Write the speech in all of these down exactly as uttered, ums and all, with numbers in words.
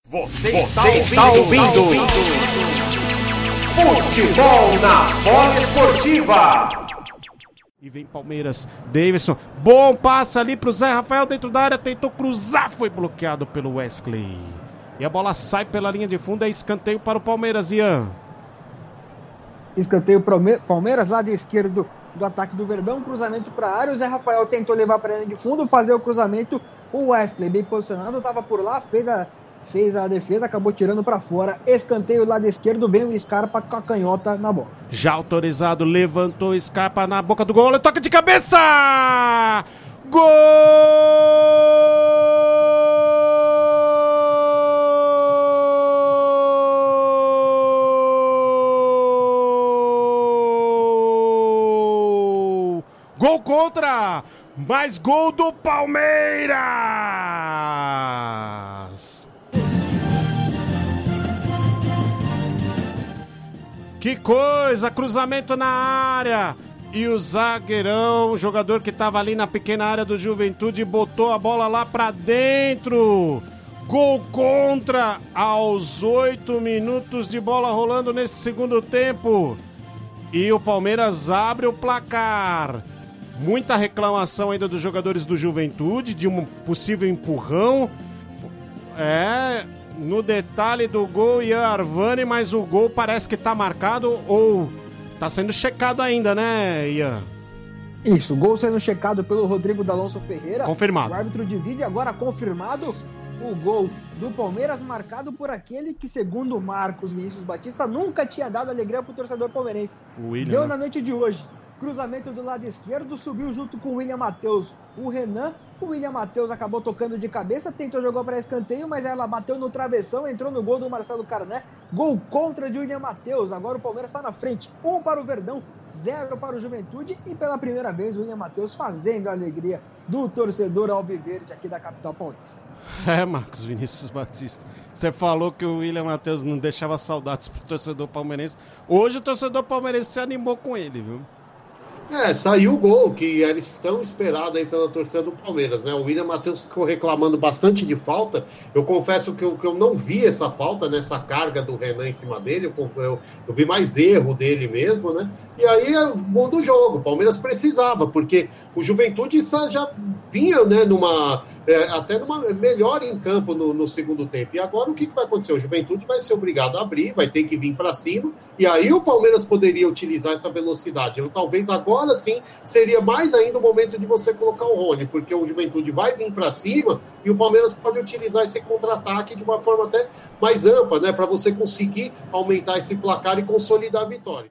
Você, Você está, ouvindo, está ouvindo Futebol na Bola Esportiva. E vem Palmeiras, Davidson, bom passe ali pro Zé Rafael dentro da área, tentou cruzar, foi bloqueado pelo Wesley. E a bola sai pela linha de fundo, é escanteio para o Palmeiras, Ian. Escanteio Palmeiras, lado esquerdo do ataque do Verdão, cruzamento para a área, o Zé Rafael tentou levar para a linha de fundo, fazer o cruzamento, o Wesley bem posicionado, estava por lá, fez a... Fez a defesa, acabou tirando para fora. Escanteio lado esquerdo, vem o Scarpa com a canhota na bola. Já autorizado, levantou o Scarpa na boca do gol. Olha o toque de cabeça! Gol! Gol contra! Mais gol do Palmeiras! Que coisa, cruzamento na área e o zagueirão, o jogador que estava ali na pequena área do Juventude, botou a bola lá pra dentro. Gol contra aos oito minutos de bola rolando nesse segundo tempo. E o Palmeiras abre o placar. Muita reclamação ainda dos jogadores do Juventude, de um possível empurrão. É... No detalhe do gol, Ian Arvani, mas o gol parece que tá marcado ou tá sendo checado ainda, né, Ian? Isso, o gol sendo checado pelo Rodrigo D'Alonso Ferreira. Confirmado. O árbitro de vídeo agora confirmado o gol do Palmeiras, marcado por aquele que, segundo Marcos Vinícius Batista, nunca tinha dado alegria pro torcedor palmeirense. O William, Deu né? Na noite de hoje. Cruzamento do lado esquerdo, subiu junto com o William Matheus, o Renan. O William Matheus acabou tocando de cabeça, tentou jogar para escanteio, mas ela bateu no travessão, entrou no gol do Marcelo Carné. Gol contra de William Matheus. Agora o Palmeiras está na frente. Um para o Verdão, zero para o Juventude. E pela primeira vez o William Matheus fazendo a alegria do torcedor alviverde aqui da capital paulista. É, Marcos Vinícius Batista. Você falou que o William Matheus não deixava saudades pro torcedor palmeirense. Hoje o torcedor palmeirense se animou com ele, viu? É, saiu o gol que era tão esperado aí pela torcida do Palmeiras, né? O William Matheus ficou reclamando bastante de falta. Eu confesso que eu, que eu não vi essa falta, nessa carga do Renan em cima dele. Eu, eu, eu vi mais erro dele mesmo, né? E aí, muda o jogo. O Palmeiras precisava, porque o Juventude já vinha, né, numa... É, até numa melhor em campo no, no segundo tempo. E agora o que, que vai acontecer? O Juventude vai ser obrigado a abrir, vai ter que vir para cima, e aí o Palmeiras poderia utilizar essa velocidade. Eu, talvez agora sim seria mais ainda o momento de você colocar o Rony, porque o Juventude vai vir para cima e o Palmeiras pode utilizar esse contra-ataque de uma forma até mais ampla, né, para você conseguir aumentar esse placar e consolidar a vitória.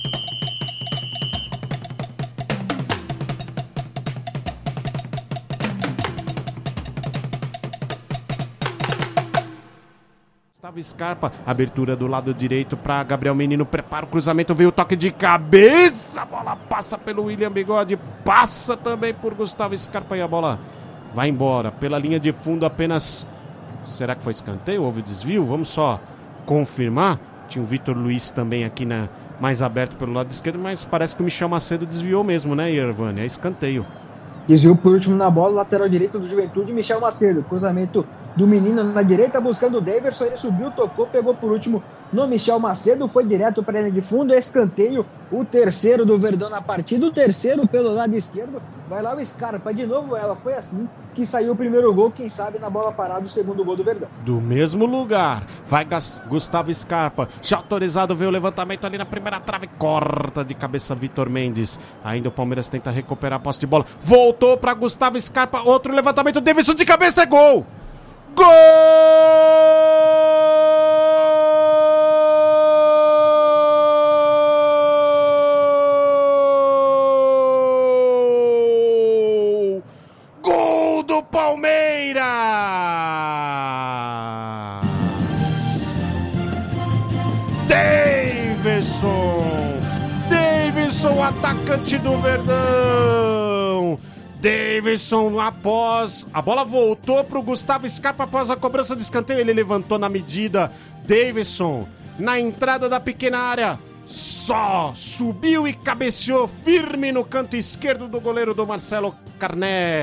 Gustavo Scarpa, abertura do lado direito para Gabriel Menino, prepara o cruzamento, veio o toque de cabeça, a bola passa pelo William Bigode, passa também por Gustavo Scarpa e a bola vai embora, pela linha de fundo apenas, será que foi escanteio, houve desvio? Vamos só confirmar, tinha o Vitor Luiz também aqui na, mais aberto pelo lado esquerdo, mas parece que o Michel Macedo desviou mesmo, né, Irvani? É escanteio. Desviou por último na bola, lateral direito do Juventude, Michel Macedo, cruzamento do menino na direita, buscando o Daverson, ele subiu, tocou, pegou por último no Michel Macedo, foi direto para a linha de fundo, escanteio, o terceiro do Verdão na partida, o terceiro pelo lado esquerdo, vai lá o Scarpa, de novo ela, foi assim que saiu o primeiro gol, quem sabe na bola parada o segundo gol do Verdão. Do mesmo lugar, vai Gustavo Scarpa, já autorizado, veio o levantamento ali na primeira trave, corta de cabeça Vitor Mendes, ainda o Palmeiras tenta recuperar a posse de bola, voltou para Gustavo Scarpa, outro levantamento, Davidson de cabeça, é gol! Gol! Gol do Palmeiras! Davidson! Davidson, atacante do Verdão! Davidson após, a bola voltou para o Gustavo Scarpa após a cobrança de escanteio, ele levantou na medida, Davidson na entrada da pequena área, só subiu e cabeceou firme no canto esquerdo do goleiro do Marcelo Carné,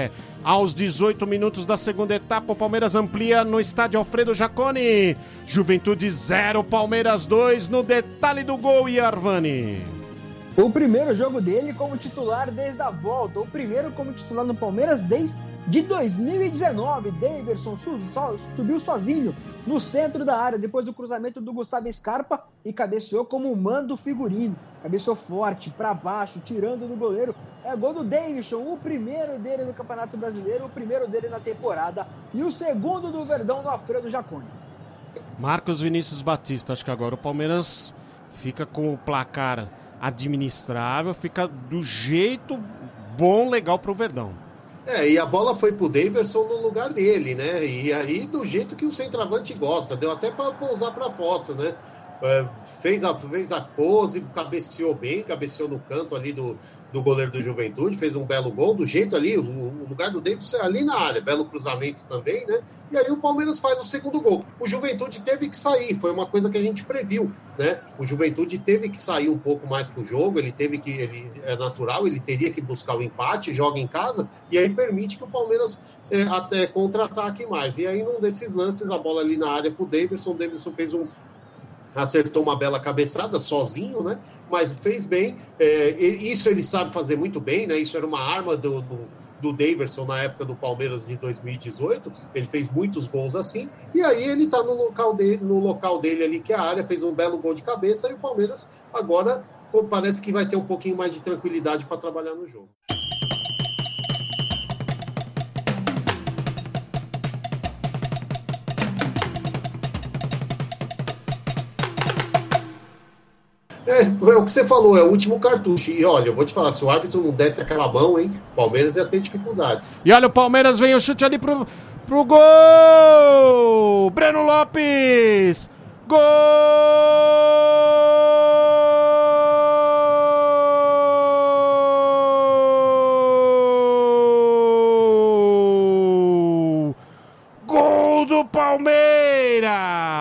Aos dezoito minutos da segunda etapa, o Palmeiras amplia no estádio Alfredo Jaconi. Juventude zero, Palmeiras dois, no detalhe do gol, Iarvani. O primeiro jogo dele como titular desde a volta. O primeiro como titular no Palmeiras desde dois mil e dezenove. Daverson subiu sozinho no centro da área, depois do cruzamento do Gustavo Scarpa, e cabeceou como um mando figurino. Cabeceou forte, para baixo, tirando do goleiro. É gol do Davidson, o primeiro dele no Campeonato Brasileiro, o primeiro dele na temporada, e o segundo do Verdão no Alfredo Jaconi. Marcos Vinícius Batista, acho que agora o Palmeiras fica com o placar administrável, fica do jeito bom, legal pro Verdão. É, e a bola foi pro Daverson no lugar dele, né? E aí do jeito que o centroavante gosta, deu até para pousar pra foto, né? É, fez, a, fez a pose, cabeceou bem, cabeceou no canto ali do, do goleiro do Juventude, fez um belo gol, do jeito ali, o, o lugar do Davidson é ali na área, belo cruzamento também, né? E aí o Palmeiras faz o segundo gol. O Juventude teve que sair, foi uma coisa que a gente previu, né? O Juventude teve que sair um pouco mais pro jogo, ele teve que, ele é natural, ele teria que buscar o empate, joga em casa, e aí permite que o Palmeiras é, até contra-ataque mais. E aí num desses lances, a bola ali na área pro Davidson, o Davidson fez um acertou uma bela cabeçada sozinho, né? Mas fez bem. É, isso ele sabe fazer muito bem, né? Isso era uma arma do, do, do Daverson na época do Palmeiras de dois mil e dezoito. Ele fez muitos gols assim. E aí ele tá no local dele, no local dele ali, que é a área, fez um belo gol de cabeça. E o Palmeiras agora parece que vai ter um pouquinho mais de tranquilidade para trabalhar no jogo. É, é o que você falou, é o último cartucho. E olha, eu vou te falar, se o árbitro não desse aquela mão, hein, o Palmeiras ia ter dificuldades. E olha, o Palmeiras vem o chute ali pro, pro gol! Breno Lopes! Gol! Gol do Palmeiras!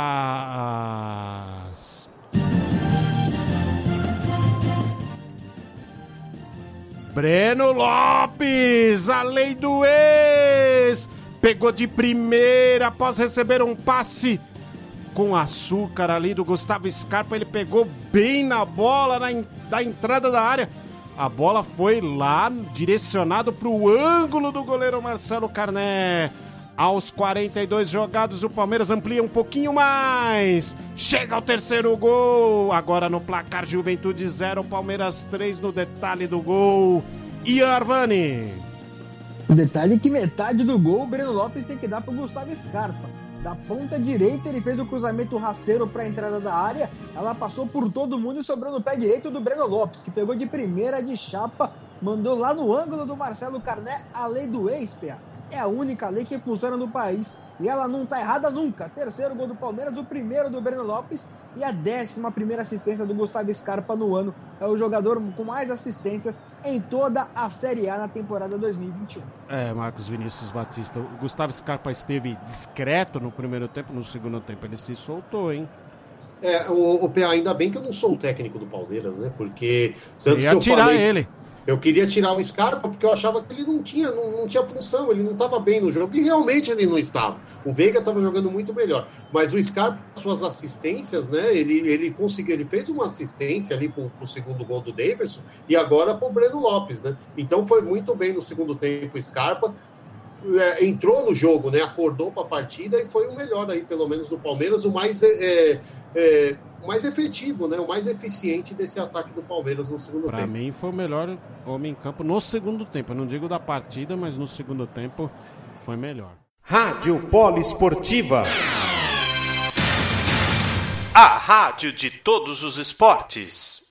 Breno Lopes, a lei do ex, pegou de primeira após receber um passe com açúcar ali do Gustavo Scarpa. Ele pegou bem na bola na in, da entrada da área. A bola foi lá direcionado para o ângulo do goleiro Marcelo Carné. Aos quarenta e dois jogados, o Palmeiras amplia um pouquinho mais. Chega ao terceiro gol. Agora no placar, Juventude zero, Palmeiras três no detalhe do gol. E Arvani? O detalhe é que metade do gol o Breno Lopes tem que dar para o Gustavo Scarpa. Da ponta direita, ele fez o cruzamento rasteiro para a entrada da área. Ela passou por todo mundo e sobrou no pé direito do Breno Lopes, que pegou de primeira de chapa, mandou lá no ângulo do Marcelo Carné, a lei do ex, P A. É a única lei que funciona no país e ela não tá errada nunca. Terceiro gol do Palmeiras, o primeiro do Breno Lopes e a décima primeira assistência do Gustavo Scarpa no ano. É o jogador com mais assistências em toda a Série A na temporada dois mil e vinte e um. É, Marcos Vinícius Batista. O Gustavo Scarpa esteve discreto no primeiro tempo, no segundo tempo ele se soltou, hein? É, o, o P A, ainda bem que eu não sou o técnico do Palmeiras, né? Porque tanto Você ia que eu tirar falei... ele. Eu queria tirar o Scarpa porque eu achava que ele não tinha, não, não tinha função, ele não estava bem no jogo, e realmente ele não estava. O Veiga estava jogando muito melhor. Mas o Scarpa, suas assistências, né? Ele, ele conseguiu, ele fez uma assistência ali para o segundo gol do Daverson e agora para o Breno Lopes, né? Então foi muito bem no segundo tempo o Scarpa. É, entrou no jogo, né? Acordou para a partida e foi o melhor aí, pelo menos do Palmeiras, o mais, é, é, o mais efetivo, né? O mais eficiente desse ataque do Palmeiras no segundo pra tempo. Para mim foi o melhor homem em campo no segundo tempo. Eu não digo da partida, mas no segundo tempo foi melhor. Rádio Poliesportiva. A rádio de todos os esportes.